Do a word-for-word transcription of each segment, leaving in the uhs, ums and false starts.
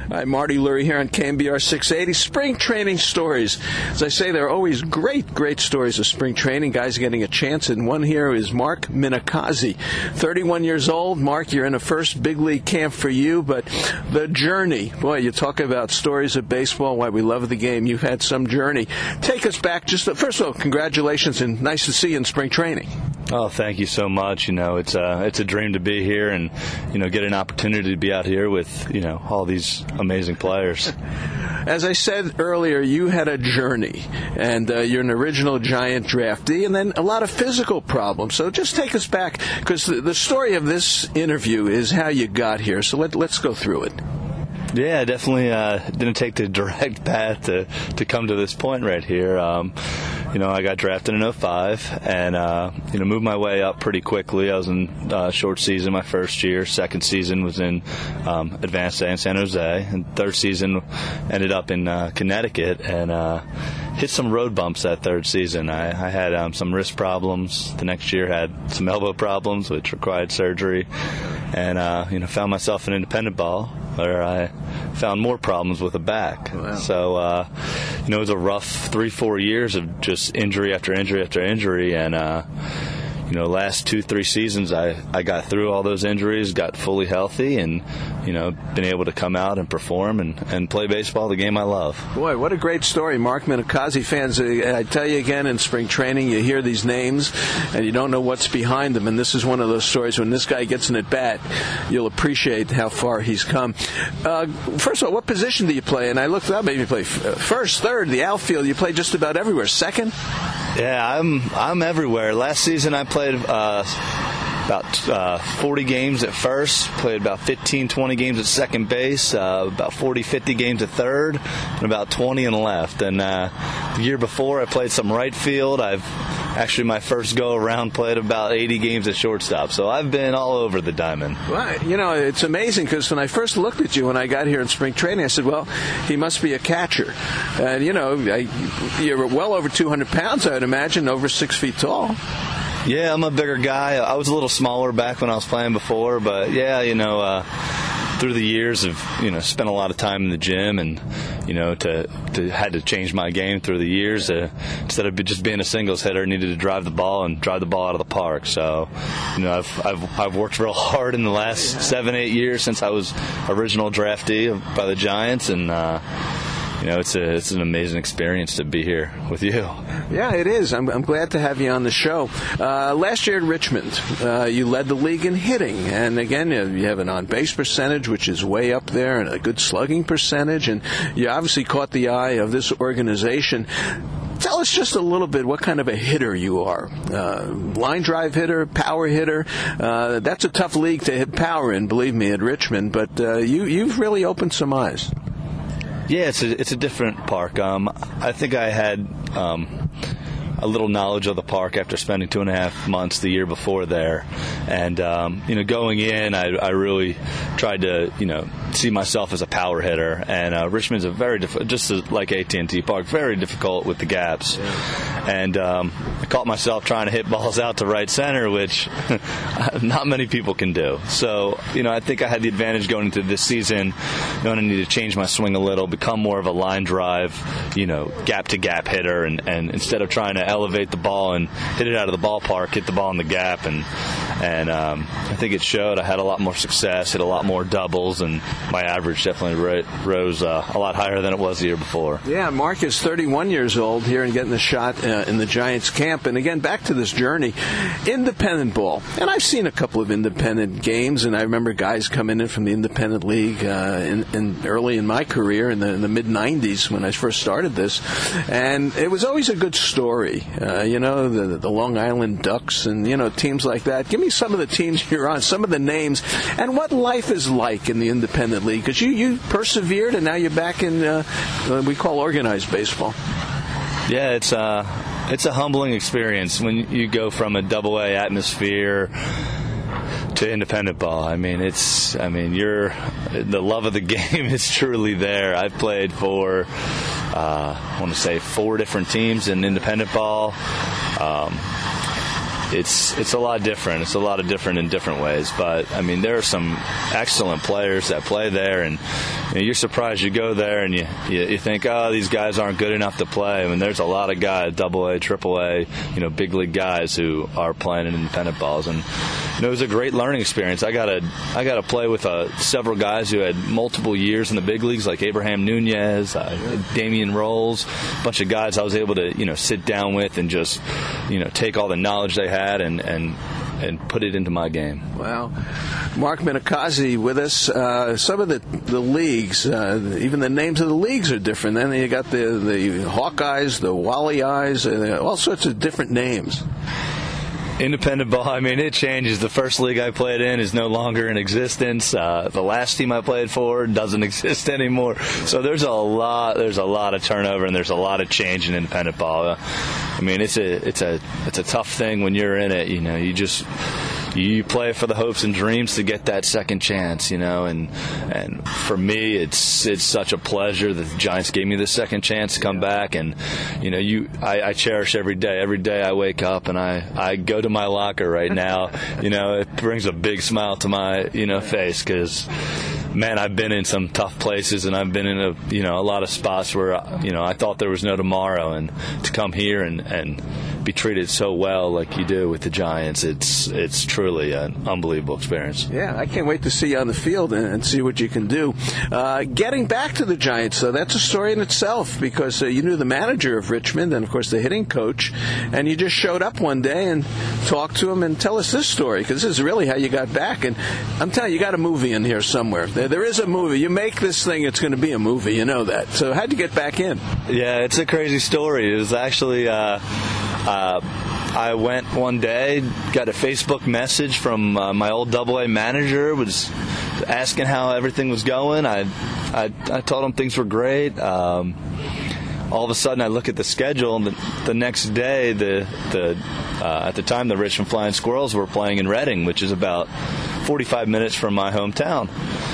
Hi, Marty Lurie here on K M B R six eighty. Spring training stories. As I say, there are always great, great stories of spring training. Guys getting a chance, and one here is Mark Minikazi. thirty-one years old. Mark, you're in a first big league camp for you, but the journey. Boy, you talk about stories of baseball, why we love the game. You've had some journey. Take us back. Just First of all, congratulations, and nice to see you in spring training. Oh, thank you so much. You know, it's a, it's a dream to be here and, you know, get an opportunity to be out here with, you know, all these amazing players. As I said earlier, you had a journey, and uh, you're an original Giant draftee, and then a lot of physical problems. So just take us back, because the, the story of this interview is how you got here. So let, let's go through it. Yeah, definitely uh, didn't take the direct path to, to come to this point right here. Um, you know, I got drafted in oh five and, uh, you know, moved my way up pretty quickly. I was in uh, short season my first year. Second season was in um, Advanced A in San Jose. And third season ended up in uh, Connecticut and uh, hit some road bumps that third season. I, I had um, some wrist problems. The next year had some elbow problems, which required surgery. And, uh, you know, found myself in independent ball, where I found more problems with the back. Wow. So, uh, you know, it was a rough three, four years of just injury after injury after injury. And, uh, you know, last two, three seasons, I, I got through all those injuries, got fully healthy, and, you know, been able to come out and perform and, and play baseball, the game I love. Boy, what a great story. Mark Minikazi fans, I tell you again, in spring training, you hear these names, and you don't know what's behind them. And this is one of those stories when this guy gets an at-bat, you'll appreciate how far he's come. Uh, first of all, what position do you play? And I looked up, maybe you play first, third, the outfield. You play just about everywhere. Second? Yeah, I'm I'm everywhere. Last season I played uh, about uh, forty games at first, played about fifteen, twenty games at second base, uh, about forty, fifty games at third, and about twenty in left. And uh, the year before I played some right field. I've actually, my first go-around, played about eighty games at shortstop. So I've been all over the diamond. Well, you know, it's amazing because when I first looked at you when I got here in spring training, I said, well, he must be a catcher. And, you know, I, you're well over two hundred pounds, I'd imagine, over six feet tall. Yeah, I'm a bigger guy. I was a little smaller back when I was playing before, but, yeah, you know, uh, through the years of, you know, spent a lot of time in the gym and, you know, to, to had to change my game through the years. Uh, instead of just being a singles hitter, needed to drive the ball and drive the ball out of the park. So, you know, I've I've, I've worked real hard in the last seven, eight years since I was original draftee by the Giants, and uh, you know, it's a it's an amazing experience to be here with you. Yeah, it is. I'm, I'm glad to have you on the show. Uh, last year at Richmond, uh, you led the league in hitting. And again, you have an on-base percentage, which is way up there, and a good slugging percentage. And you obviously caught the eye of this organization. Tell us just a little bit what kind of a hitter you are. Uh, line drive hitter, power hitter. Uh, that's a tough league to hit power in, believe me, at Richmond. But uh, you, you've really opened some eyes. Yeah, it's a, it's a different park. Um, I think I had um, a little knowledge of the park after spending two and a half months the year before there. And, um, you know, going in, I, I really tried to, you know, see myself as a power hitter. And uh, Richmond's a very, diff- just like A T and T Park, very difficult with the gaps. Yeah. And um, I caught myself trying to hit balls out to right center, which not many people can do. So, you know, I think I had the advantage going into this season, knowing I need to change my swing a little, become more of a line drive, you know, gap-to-gap hitter, and, and instead of trying to elevate the ball and hit it out of the ballpark, hit the ball in the gap. And and um, I think it showed. I had a lot more success, hit a lot more doubles, and my average definitely ro- rose uh, a lot higher than it was the year before. Yeah, Mark is thirty-one years old here and getting a shot uh, in the Giants camp. And again, back to this journey, independent ball. And I've seen a couple of independent games, and I remember guys coming in from the independent league uh, in, in early in my career in the, in the mid nineties when I first started this. And it was always a good story. Uh, you know, the, the Long Island Ducks and, you know, teams like that. Give me some of the teams you're on, some of the names, and what life is like in the independent league. Because you, you persevered, and now you're back in uh, what we call organized baseball. Yeah, it's uh, it's a humbling experience when you go from a double A atmosphere to independent ball. I mean, it's, I mean, you're, the love of the game is truly there. I've played for, uh, I want to say four different teams in independent ball. Um, It's it's a lot different. It's a lot of different in different ways. But, I mean, there are some excellent players that play there. And, you know, you're surprised. You go there and you, you you think, oh, these guys aren't good enough to play. I mean, there's a lot of guys, double A, triple A, you know, big league guys who are playing in independent balls, and you know, it was a great learning experience. I got to I got to play with uh, several guys who had multiple years in the big leagues, like Abraham Nunez, uh, Damian Rolls, a bunch of guys I was able to you know sit down with and just you know take all the knowledge they had and and. and put it into my game. Wow. Mark Minikazi with us. Uh, some of the, the leagues, uh, even the names of the leagues are different. Then you got the, the Hawkeyes, the Wally Eyes, uh, all sorts of different names. Independent ball, I mean, it changes. The first league I played in is no longer in existence. Uh, the last team I played for doesn't exist anymore. So there's a lot, there's a lot of turnover, and there's a lot of change in independent ball. I mean, it's a, it's a, it's a tough thing when you're in it. You know, you just. You play for the hopes and dreams to get that second chance, you know, and and for me, it's it's such a pleasure that the Giants gave me the second chance to come back, and you know, you I, I cherish every day. Every day I wake up and I, I go to my locker right now, you know, it brings a big smile to my you know face because. Man, I've been in some tough places, and I've been in a you know a lot of spots where you know I thought there was no tomorrow, and to come here and, and be treated so well like you do with the Giants, it's it's truly an unbelievable experience. Yeah, I can't wait to see you on the field and, and see what you can do. Uh, getting back to the Giants, though, that's a story in itself because uh, you knew the manager of Richmond and, of course, the hitting coach, and you just showed up one day and talked to him and tell us this story because this is really how you got back. And I'm telling you, you got a movie in here somewhere. There is a movie. You make this thing, it's going to be a movie. You know that. So how'd you get back in? Yeah, it's a crazy story. It was actually, uh, uh, I went one day, got a Facebook message from uh, my old double A manager, was asking how everything was going. I, I, I told him things were great. Um, all of a sudden, I look at the schedule, and the, the next day, the the uh, at the time, the Richmond Flying Squirrels were playing in Reading, which is about forty-five minutes from my hometown.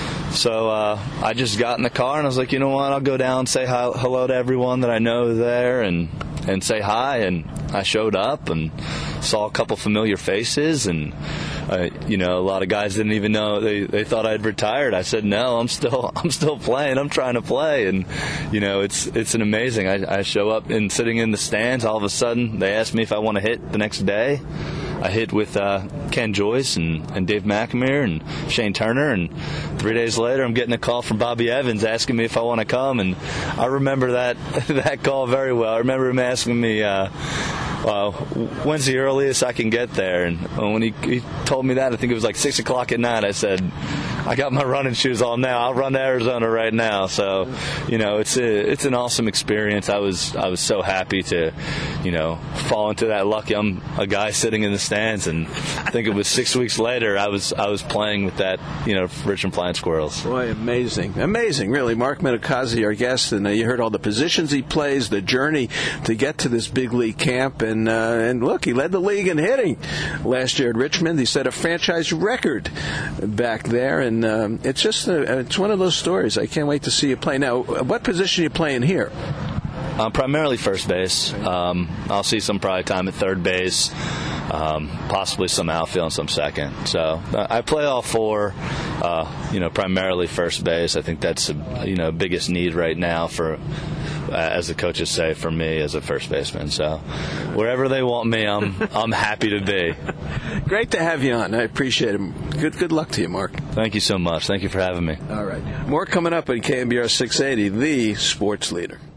So uh, I just got in the car and I was like, you know what, I'll go down and say hi, hello to everyone that I know there and, and say hi. And I showed up and saw a couple familiar faces and, uh, you know, a lot of guys didn't even know, they, they thought I'd retired. I said, no, I'm still I'm still playing. I'm trying to play. And, you know, it's it's an amazing. I, I show up and sitting in the stands, all of a sudden they asked me if I want to hit the next day. I hit with uh, Ken Joyce and, and Dave McNamara and Shane Turner, and three days later I'm getting a call from Bobby Evans asking me if I want to come, and I remember that that call very well. I remember him asking me, uh, uh, when's the earliest I can get there, and when he, he told me that, I think it was like six o'clock at night, I said, I got my running shoes on now. I'll run to Arizona right now. So, you know, it's a, it's an awesome experience. I was I was so happy to, you know, fall into that lucky. I'm a guy sitting in the stands, and I think it was six weeks later I was I was playing with that, you know, Richmond Flying Squirrels. Boy, amazing, amazing, really. Mark Minikazi, our guest, and uh, you heard all the positions he plays, the journey to get to this big league camp, and uh, and look, he led the league in hitting last year at Richmond. He set a franchise record back there, and um, it's just a, it's one of those stories. I can't wait to see you play. Now, what position are you playing here? Uh, primarily first base. Um, I'll see some probably time at third base, um, possibly some outfield and some second. So uh, I play all four. Uh, you know, primarily first base. I think that's a, you know biggest need right now for, uh, as the coaches say, for me as a first baseman. So wherever they want me, I'm I'm happy to be. Great to have you on. I appreciate it. Good good luck to you, Mark. Thank you so much. Thank you for having me. All right. More coming up on K M B R six eighty, the sports leader.